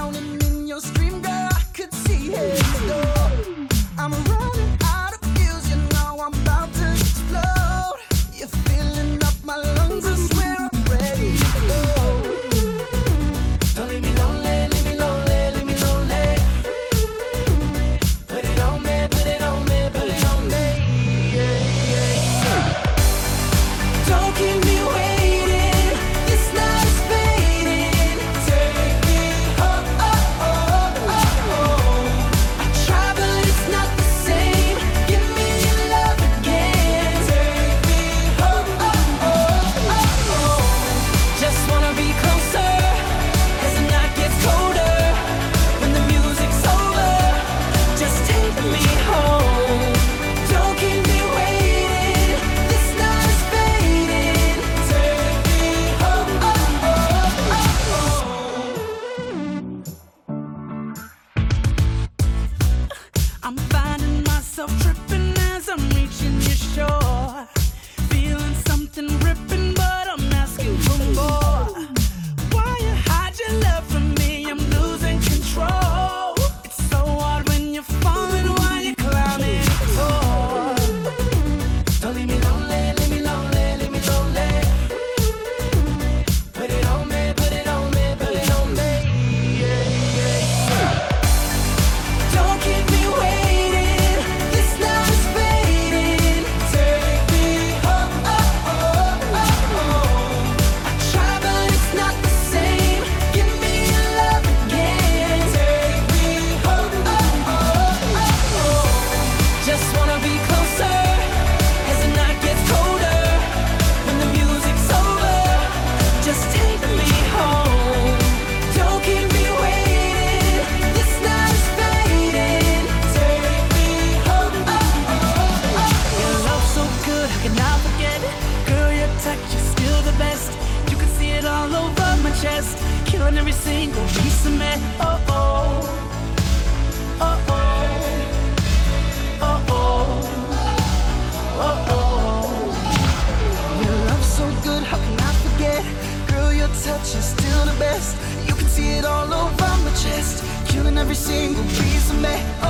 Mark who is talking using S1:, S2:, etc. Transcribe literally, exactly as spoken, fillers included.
S1: drowning in your stream, girl. I could see it. I'm running out of fuels, you know I'm about to explode. You're filling up my lungs, I swear I'm ready to go. Don't leave me lonely, leave me lonely, leave me lonely. Put it on me, put it on me, put it on me. Yeah, yeah, yeah. Don't keep me waiting, this night is fading. Take me home, oh, oh, oh, oh. I try but it's not the same. Give me your love again. Take me home, oh, oh, oh, oh. Just wanna be closer as the night gets colder. When the music's over, just take me home. Don't keep me waiting, this night is fading. Take me home, oh, oh, oh, oh. I'm finding myself tripping as I'm reaching your shore. Feeling something ripping, but I'm asking for more. Why you hide your love from me? I'm losing control. It's so hard when you're falling while you're climbing tall. Don't leave me lonely, leave me lonely, leave me lonely. Put it on me, put it on me, put it on me. Yeah, yeah, yeah. Don't keep me waiting, this night is fading. Take me home, oh, oh, oh, oh. I try but it's not the same. Give me your love again. Take me home, oh, oh, oh, oh. Just wanna be closer as the night gets colder. When the music's over, just take me home. Don't keep me waiting, this night is fading. Take me home, oh, oh, oh. Your love's so good, how can I forget it? Girl, your touch is still the best. You can see it all over my chest, killing every single piece of me. Oh, oh, oh, oh, oh, oh, oh, oh. Your love's so good, how can I forget? Girl, your touch is still the best. You can see it all over my chest, killing every single piece of me.